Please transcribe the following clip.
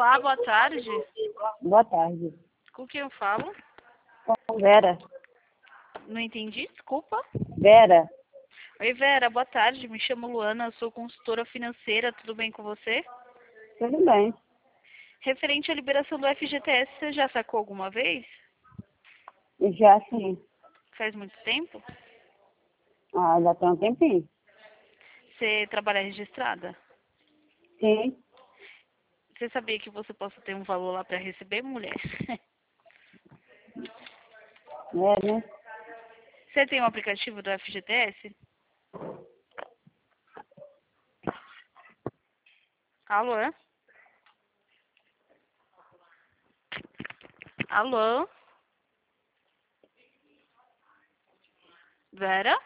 Olá, boa tarde. Boa tarde. Com quem eu falo? Com Vera. Não entendi, desculpa. Vera, Oi, Vera, boa tarde. Me chamo Luana, sou consultora financeira. Tudo bem com você? tudo bem? Referente à liberação do FGTS, você já sacou alguma vez? Já sim. Faz muito tempo? Ah, já tem um tempinho. Você trabalha registrada? Sim, Você sabia que você possa ter um valor lá para receber, mulher? né? Você tem um aplicativo do FGTS? Alô? Alô? Vera?